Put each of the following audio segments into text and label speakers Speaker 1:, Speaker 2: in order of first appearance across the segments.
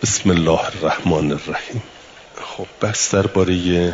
Speaker 1: بسم الله الرحمن الرحیم. خب بحث درباره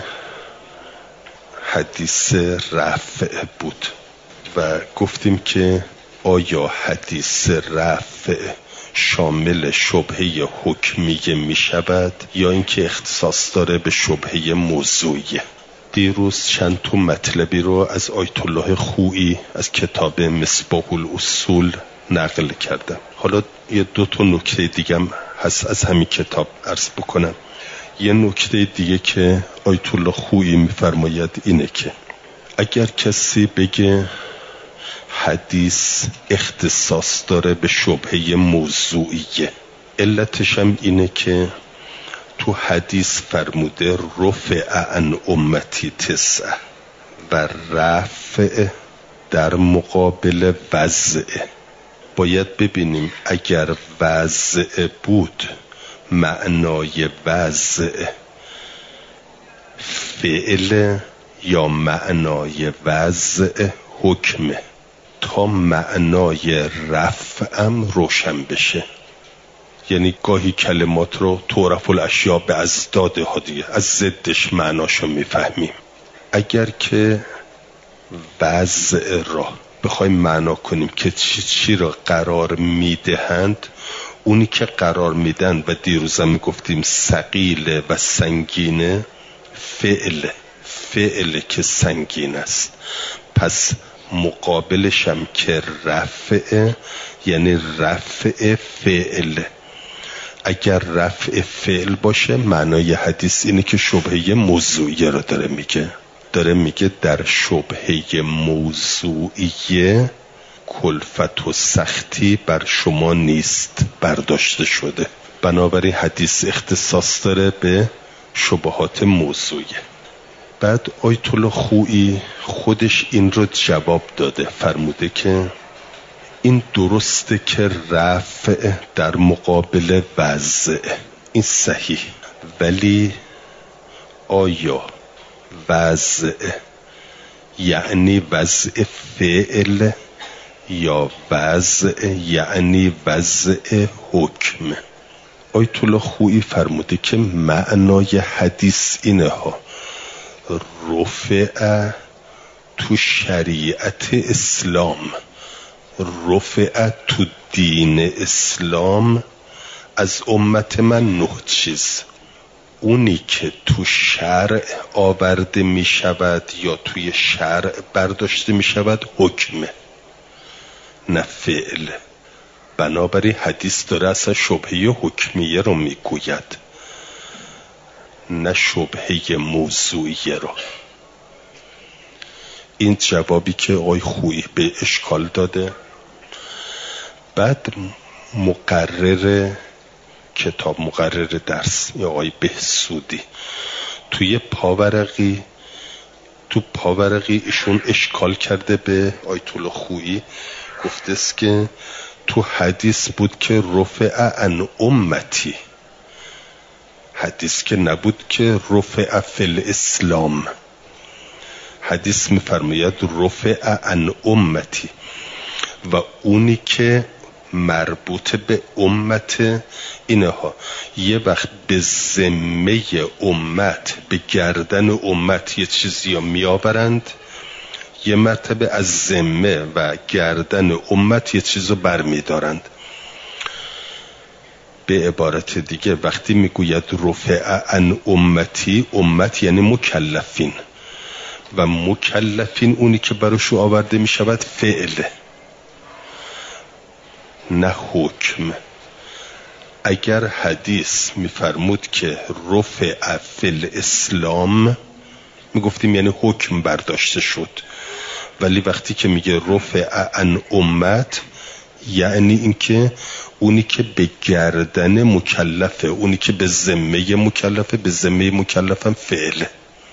Speaker 1: حدیث رفع بود و گفتیم که آیا حدیث رفع شامل شبهه حکمیه می شود یا اینکه اختصاص داره به شبهه موضوعیه. دیروز چند تا مطلبی رو از آیت الله خویی از کتاب مصباح الاصول نقل کردم. حالا یه دو تا نکته دیگه هم هست از همین کتاب عرض بکنم. یه نکته دیگه که آیت الله خویی میفرماید اینه که اگر کسی بگه حدیث اختصاص داره به شبهه موضوعیه، علتش هم اینه که تو حدیث فرموده رفع عن امتی 9 و رفع در مقابل وضع. باید ببینیم اگر وضع بود معنای وضع فعل یا معنای وضع حکمه، تا معنای رفعم روشن بشه. یعنی گاهی کلمات رو تعرف الاشیاء به ازدادها دیگه از ضدش معناشو میفهمیم. اگر که وضع را بخوایم معنا کنیم که چی را قرار میدهند، اونی که قرار میدن و دیروزم میگفتیم ثقیل و سنگینه فعل که سنگین است، پس مقابلش هم که رفع یعنی رفع فعل. اگر رفع فعل باشه معنای حدیث اینه که شبهه موضوعیه رو داره میگه در شبهه موضوعیه کلفت و سختی بر شما نیست، برداشته شده. بنابراین حدیث اختصاص داره به شبهات موضوعیه. بعد آیت الله خویی خودش این رو جواب داده، فرموده که این درسته که رفع در مقابل وضع این صحیح، ولی آیا وضع یعنی وضع فعل یا وضع یعنی وضع حکم؟ آیت الله خویی فرموده که معنای حدیث اینه ها، رفع تو شریعت اسلام، رفع تو دین اسلام از امت من 9 چیز. اونی که تو شرع آورده می شود یا توی شرع برداشته می شود حکمه، نه فعل. بنابراین حدیث داره اصلا شبهه حکمیه رو می گوید، نه شبهه موضوعیه رو. این جوابی که آقای خویی به اشکال داده. بعد مقرر کتاب، مقرر درس یا آقای بهسودی توی پاورقی ایشون اشکال کرده به آیت الله خویی، گفته است که تو حدیث بود که رفع عن امتی، حدیث که نبود که رفع فی الاسلام. حدیث میفرماید رفع عن امتی و اونی که مربوط به امت اینها یه وقت به ذمه امت، به گردن امت یه چیزی رو میآورند، یه مرتبه از ذمه و گردن امت یه چیز رو برمیدارند. به عبارت دیگه وقتی میگوید رفع عن امتی، امت یعنی مکلفین و مکلفین اونی که براشو آورده میشود فعل نه حکم. اگر حدیث میفرمود که رفع فی الاسلام میگفتیم یعنی حکم برداشته شد، ولی وقتی که میگه رفع عن امت یعنی اینکه اونی که به گردن مکلفه، اونی که به ذمه مکلفه، به ذمه مکلفم فعله.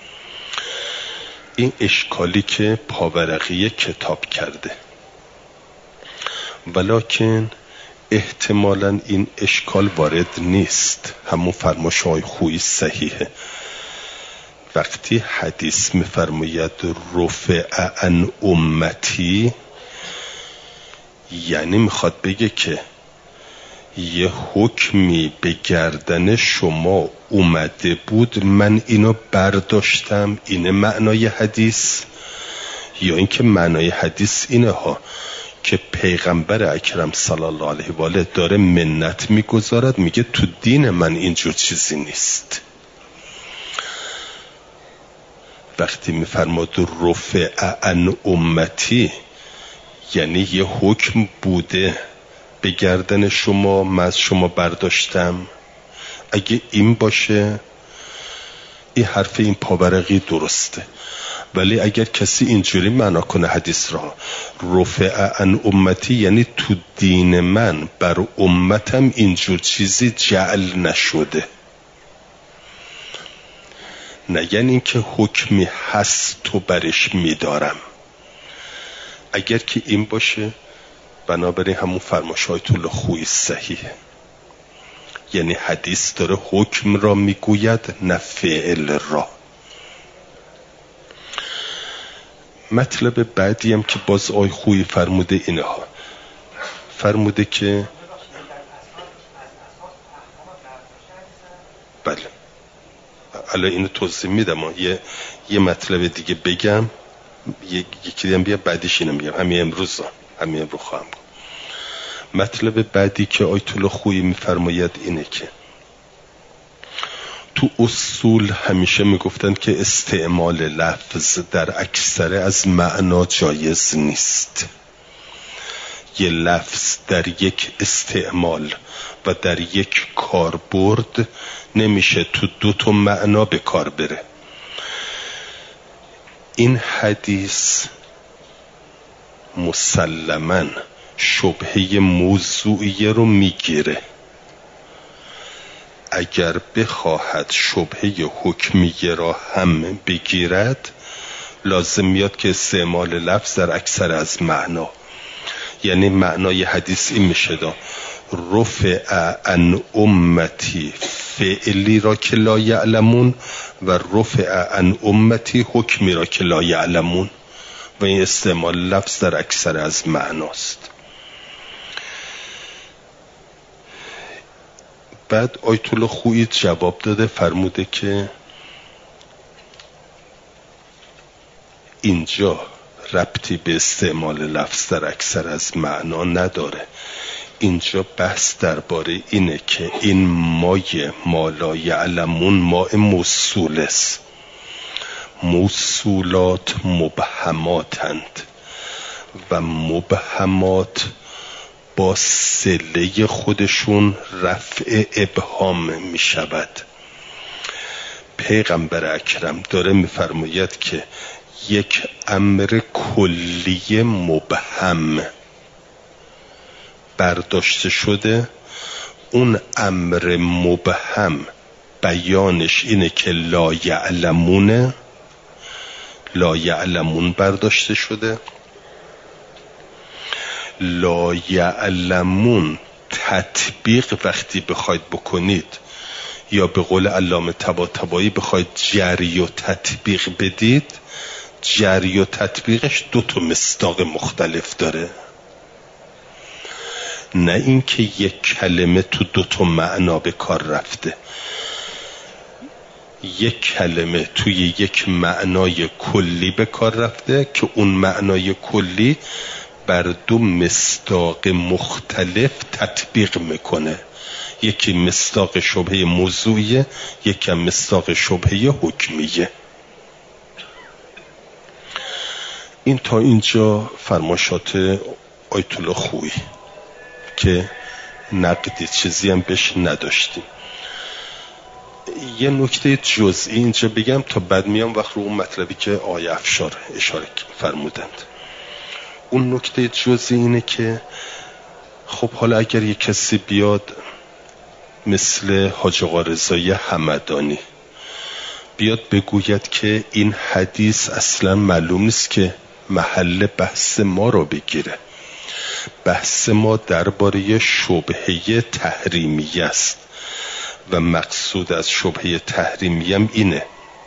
Speaker 1: این اشکالی که پاورقی کتاب کرده، ولکن احتمالاً این اشکال وارد نیست، همون فرمایش های خویی صحیحه. وقتی حدیث میفرماید رفع عن امتی، یعنی میخواد بگه که یه حکمی به گردن شما اومده بود، من اینو برداشتم، اینه معنای حدیث؟ یا اینکه معنای حدیث اینه ها که پیغمبر اکرم صلی الله علیه و آله داره منت میگذارد، میگه تو دین من اینجور چیزی نیست. وقتی میفرماد رفع عن امتی، یعنی یه حکم بوده به گردن شما، من از شما برداشتم. اگه این باشه این حرف این پاورقی درسته، ولی اگر کسی اینجوری معنا کنه حدیث را، رفع عن امتی یعنی تو دین من بر امتم اینجور چیزی جعل نشده، نه یعنی این که حکمی هست تو برش میدارم. اگر که این باشه بنابراین همون فرمایش آیت الله خویی صحیحه، یعنی حدیث داره حکم را میگوید نه فعل را. مطلب بعدی هم که باز آی خویی فرموده اینها، فرموده که بله الان اینو توضیح میدم، یه مطلب دیگه بگم، یکی دیگه بیا بعدیش اینو میگم، همین امروز خواهم گفت. مطلب بعدی که آیت الله خویی میفرماید اینه که تو اصول همیشه میگفتن که استعمال لفظ در اکثر از معنا جایز نیست. یه لفظ در یک استعمال و در یک کاربرد نمیشه تو دو تا معنا به کار بره. این حدیث مسلماً شبهه موضوعیه رو میگیره. اگر بخواهد شبهه حکمیه را هم بگیرد لازم میاد که استعمال لفظ در اکثر از معنا، یعنی معنای حدیث این میشه دا رفع عن امتی فعلی را که لا یعلمون و رفع عن امتی حکمی را که لا یعلمون، و این استعمال لفظ در اکثر از معناست. بعد آیت الله خویی جواب داده، فرموده که اینجا ربطی به استعمال لفظ در اکثر از معنا نداره، اینجا بحث درباره اینه که این مای ما لا یعلمون ماء موصول است. موصولات مبهماتند و مبهمات با صله خودشون رفع ابهام می شود. پیغمبر اکرم داره می فرماید که یک امر کلی مبهم برداشته شده، اون امر مبهم بیانش اینه که لا یعلمونه، لا یعلمون برداشته شده. لا یعلمون تطبیق وقتی بخواید بکنید یا به قول علامه طباطبایی بخواید جری و تطبیق بدید، جری و تطبیقش دو تا مصداق مختلف داره، نه اینکه یک کلمه تو دو تا معنا به کار رفته. یک کلمه توی یک معنای کلی به کار رفته که اون معنای کلی بر دو مصداق مختلف تطبیق میکنه، یکی مصداق شبهه موضوعیه، یکی مصداق شبهه حکمیه. این تا اینجا فرمایشات آیت الله خویی که نقدی چیزی هم بهش نداشتیم. یه نکته جزئی اینجا بگم تا بعد میام وقت رو اون مطلبی که آیه افشار اشاره فرمودند. اون نکته جزئی اینه که خب حالا اگر یه کسی بیاد مثل حاج آقا رضایی همدانی بیاد بگوید که این حدیث اصلا معلوم نیست که محل بحث ما رو بگیره، بحث ما درباره شبهه تحریمیه است و مقصود از شبهه تحریمیه هم اینه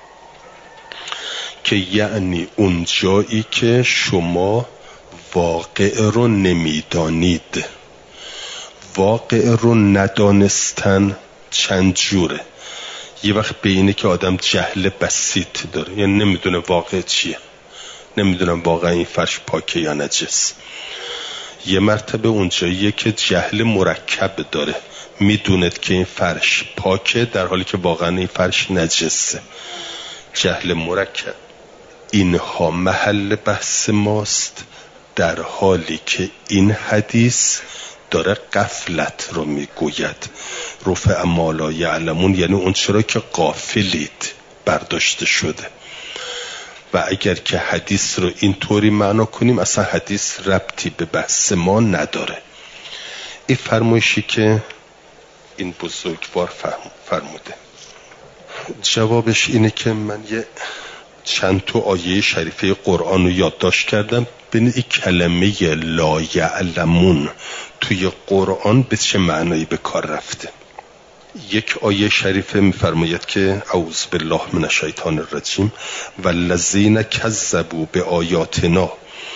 Speaker 1: که یعنی اون جایی که شما واقع رو نمیدانید، واقع رو ندانستن چند جوره. یه وقت به اینه که آدم جهل بسیط داره، یعنی نمیدونه واقع چیه، نمیدونم واقعا این فرش پاکه یا نجس. یه مرتبه اونجاییه که جهل مرکب داره، میدوند که این فرش پاکه در حالی که واقعا این فرش نجسه. جهل مرکب. اینها محل بحث ماست، در حالی که این حدیث داره غفلت رو میگوید. رفع ما لا یعلمون یعنی اون چرا که غافلید برداشته شده. و اگر که حدیث رو اینطوری معنا کنیم اصلا حدیث ربطی به بحث ما نداره. این فرمایشی که این بزرگوار فرموده، جوابش اینه که من یه چند تا آیه شریفه قرآن رو یادداشت کردم. ببینید این کلمه لا یعلمون توی قرآن به چه معنایی به کار رفته. یک آیه شریفه میفرماید که اعوذ بالله من الشیطان الرجیم والذین کذبوا بآیاتنا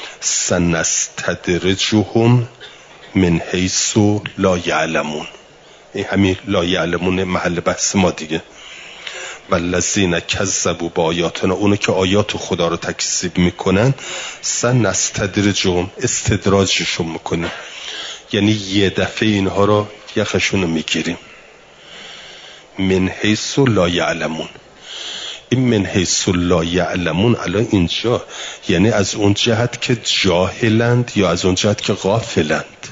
Speaker 1: سنستدرجهم من حیث لا یعلمون. این همین لا یعلمون محل بحث ما دیگه. والذین کذبوا بآیاتنا، اونو که آیات خدا رو تکذیب میکنن، سنستدرجهم استدراجشون میکنیم، یعنی یه دفعه اینها رو یخشون رو میگیریم. من حیث لا یعلمون، این من حیث لا یعلمون الان اینجا یعنی از اون جهت که جاهلند یا از اون جهت که غافلند؟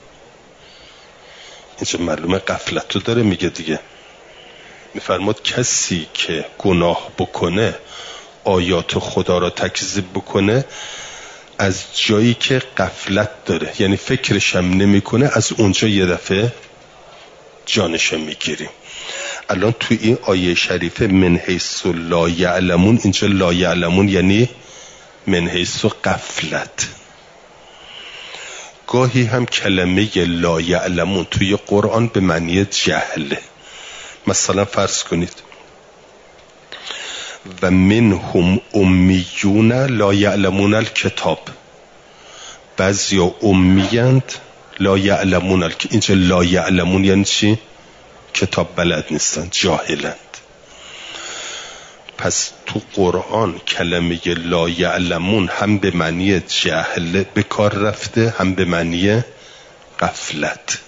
Speaker 1: اینجا معلومه غفلت رو داره میگه دیگه. میفرماد کسی که گناه بکنه، آیات خدا را تکذیب بکنه، از جایی که غفلت داره یعنی فکرش هم نمی کنه، از اونجا یه دفعه جانش میگیریم. الان تو این آیه شریفه من حیث لا یعلمون، اینجا لا یعلمون یعنی من حیث غفلت. گاهی هم کلمه لا یعلمون توی قرآن به معنی جهله. مثلا فرض کنید و منهم امیون لا یعلمون الکتاب، بعضیا امیند لا یعلمون اینجا لا یعلمون یعنی چی؟ کتاب بلد نیستن، جاهلند. پس تو قرآن کلمه لا یعلمون هم به معنی جهل به کار رفته، هم به معنی غفلت.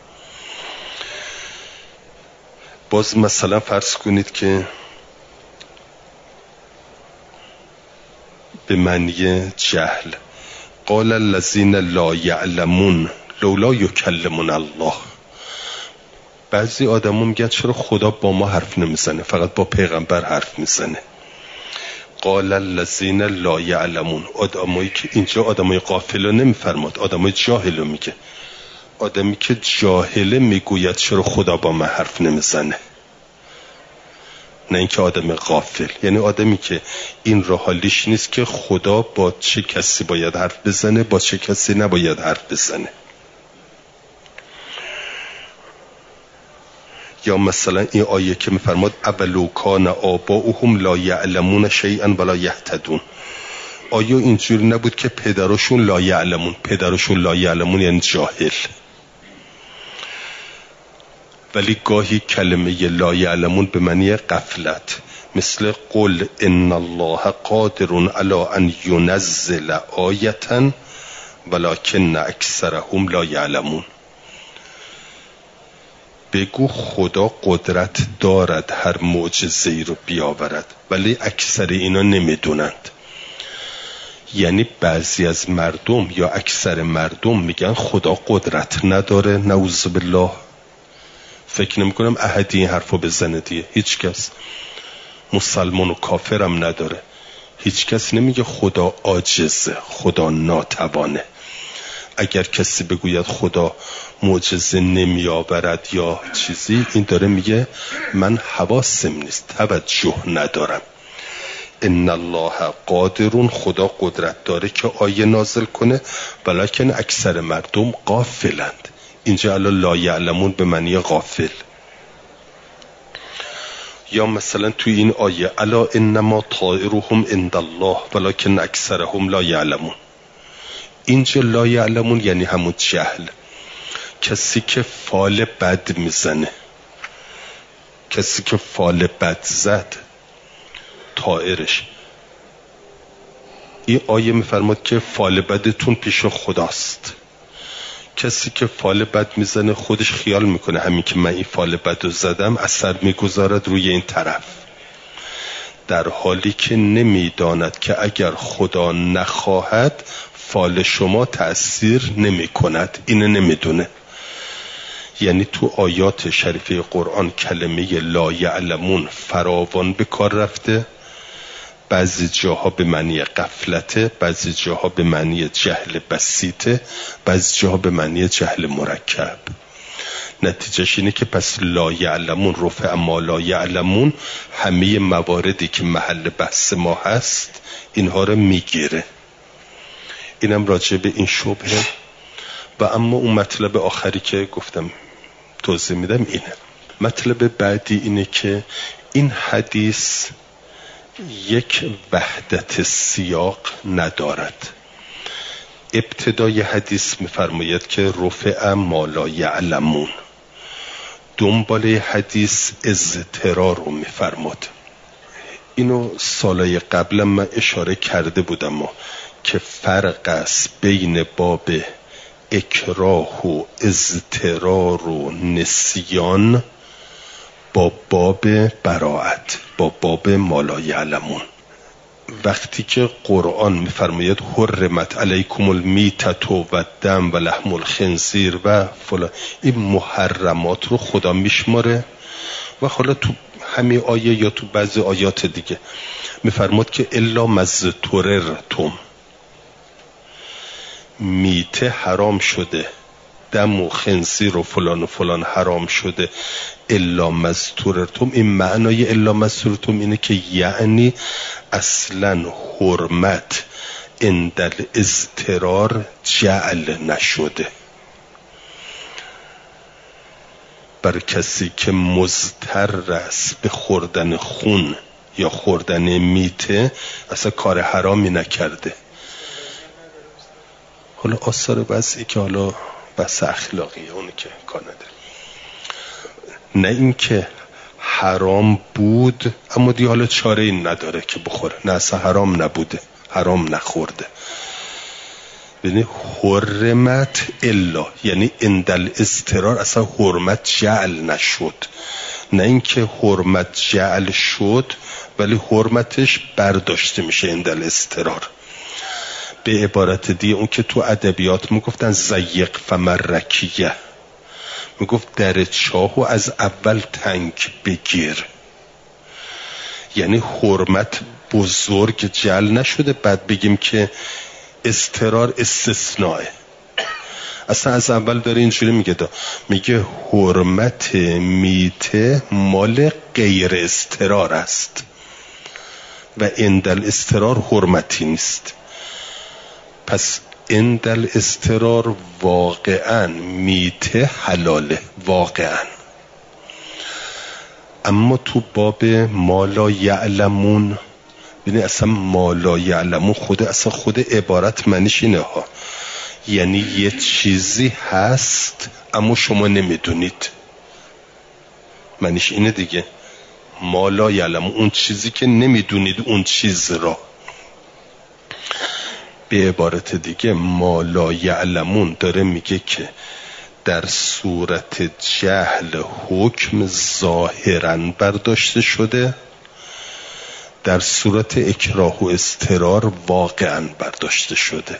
Speaker 1: باز مثلا فرض کنید که به معنی جهل قال الذین لا یعلمون لولا یکلمون الله. بعضی آدم‌ها میگن چرا خدا با ما حرف نمیزنه، فقط با پیغمبر حرف میزنه. قال الذین لا یعلمون، آدمایی که اینجا آدمای غافل رو نمیفرماد، آدمای جاهل رو میگه. آدمی که جاهله میگوید چرا خدا با من حرف نمیزنه، نه اینکه آدم غافل. یعنی آدمی که این رو حالیش نیست که خدا با چه کسی باید حرف بزنه، با چه کسی نباید حرف بزنه. یا مثلا این آیه که میفرماد اولو کان آباؤهم لا یعلمون شیئا ولا یهتدون، آیا اینجوری نبود که پدرشون لا یعلمون، پدرشون لا یعلمون یعنی جاهل. ولی گاهی کلمه لا یعلمون به معنی غفلت، مثل قل ان الله قادر علی ان ینزل آیه ولکن اکثرهم لا یعلمون. بگو خدا قدرت دارد هر معجزه‌ای رو بیاورد ولی اکثر اینا نمیدونند. یعنی بعضی از مردم یا اکثر مردم میگن خدا قدرت نداره، نعوذ بالله. فکر نمی کنم احدی این حرفو بزنه دیگه، هیچ کس، مسلمان و کافرم نداره. هیچ کس نمیگه خدا عاجزه، خدا ناتوانه. اگر کسی بگوید خدا معجزه نمی آورد یا چیزی، این داره میگه من حواسم نیست، توجه ندارم. ان الله قادرون، خدا قدرت داره که آیه نازل کنه ولکن اکثر مردم غافلند. اینجا لا یعلمون به معنی غافل. یا مثلا توی این آیه الا انما طائرهم عند الله ولکن اکثرهم لا یعلمون، اینجا لا یعلمون یعنی همون جهل. کسی که فال بد میزنه، کسی که فال بد زد طائرش، این آیه میفرماد که فال بدتون پیش خداست. کسی که فال بد میزنه خودش خیال میکنه همین که من این فال بد رو زدم اثر میگذارد روی این طرف، در حالی که نمیداند که اگر خدا نخواهد فال شما تأثیر نمی کند. اینه نمیدونه. یعنی تو آیات شریفه قرآن کلمه لا یعلمون فراوان به کار رفته، بعضی جاها به معنی غفلته، بعضی جاها به معنی جهل بسیطه، بعضی جاها به معنی جهل مرکب. نتیجهش اینه که پس لا یعلمون رفع ما لا یعلمون همه مواردی که محل بحث ما هست اینها رو میگیره. اینم راجع به این شبهه. و اما اون مطلب آخری که گفتم توضیح میدم اینه. مطلب بعدی اینه که این حدیث یک وحدت سیاق ندارد. ابتدای حدیث میفرماید که رفع ما لا یعلمون، دنباله حدیث اضطرار رو میفرماد. اینو سالای قبلا من اشاره کرده بودم که فرق است بین باب اکراه و اضطرار و نسیان با باب براءت، با باب ما لا یعلمون. وقتی که قرآن میفرماید حرمت علیکم المیتة و الدم و لحم الخنزیر و فلان، این محرمات رو خدا میشماره و حالا تو همین آیه یا تو بعضی آیات دیگه میفرماد که الا مضطررتم، میته حرام شده، دم و خنزیر و فلان و فلان حرام شده، الا مضطررتم. این معنای الا مضطررتم اینه که یعنی اصلا حرمت عند الاضطرار جعل نشده. بر کسی که مضطر است به خوردن خون یا خوردن میته اصلا کار حرامی نکرده. حالا آثار بسی که حالا بس اخلاقیه اونی که کار نداره، نه این که حرام بود اما دی حالا چاره این نداره که بخوره، نه اصلا حرام نبوده، حرام نخورده. یعنی حرمت الا یعنی اندل اضطرار اصلا حرمت جعل نشد، نه اینکه حرمت جعل شد ولی حرمتش برداشته میشه اندل اضطرار. به عبارت دیگه اون که تو ادبیات میگفتن ضیق فمرکیه، میگفت در چاهو از اول تنگ بگیر، یعنی حرمت بزرگ جعل نشده بعد بگیم که اضطرار استثنائه. اصلا از اول داره اینجوری میگه حرمت میته مال غیر اضطرار است و اندل اضطرار حرمتی نیست. پس اندل اضطرار واقعا میته حلاله واقعا، اما تو باب ما لا یعلمون ببین اصلا ما لا یعلمون خود عبارت معنیش اینه ها، یعنی یه چیزی هست اما شما نمیدونید، معنیش اینه دیگه. ما لا یعلمون اون چیزی که نمیدونید اون چیز را. به عبارت دیگه ما لا یعلمون داره میگه که در صورت جهل حکم ظاهراً برداشته شده، در صورت اکراه و اضطرار واقعاً برداشته شده.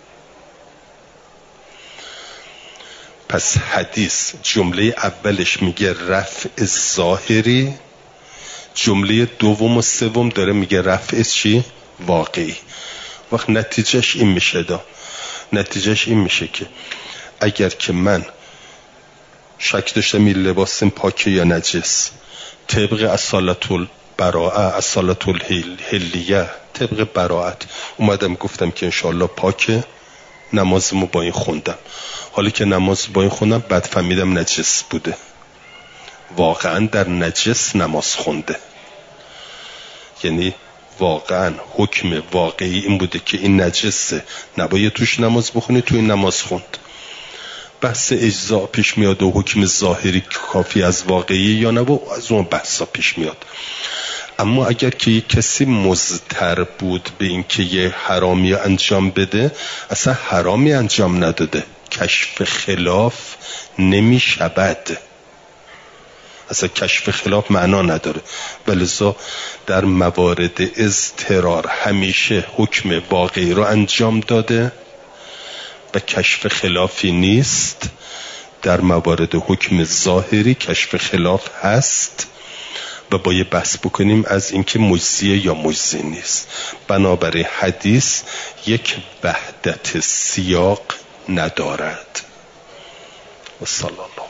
Speaker 1: پس حدیث جمله اولش میگه رفع ظاهری، جمله دوم و سوم داره میگه رفع چی؟ واقعی. وقت نتیجهش این میشه که اگر که من شک داشتم این لباسم پاکه یا نجس، طبق اصالت البراءه اصالت الحلیه طبق براءت اومدم گفتم که انشاءالله پاکه، نمازمو با این خوندم. حالا که نماز با این خوندم بعد فهمیدم نجس بوده، واقعا در نجس نماز خونده، یعنی واقعا حکم واقعی این بوده که این نجسه، نباید توش نماز بخونی، تو این نماز خوند. بحث اجزا پیش میاد و حکم ظاهری کافی از واقعی یا نه و از اون بحثا پیش میاد. اما اگر که یک کسی مضطر بود به این که یه حرامی انجام بده، اصلا حرامی انجام نداده، کشف خلاف نمی شود، اصلا کشف خلاف معنا نداره. ولذا در موارد اضطرار همیشه حکم واقعی رو انجام داده و کشف خلافی نیست. در موارد حکم ظاهری کشف خلاف هست و باید بحث بکنیم از اینکه مجزیه یا مجزی نیست. بنابراین حدیث یک وحدت سیاق ندارد. و صلی الله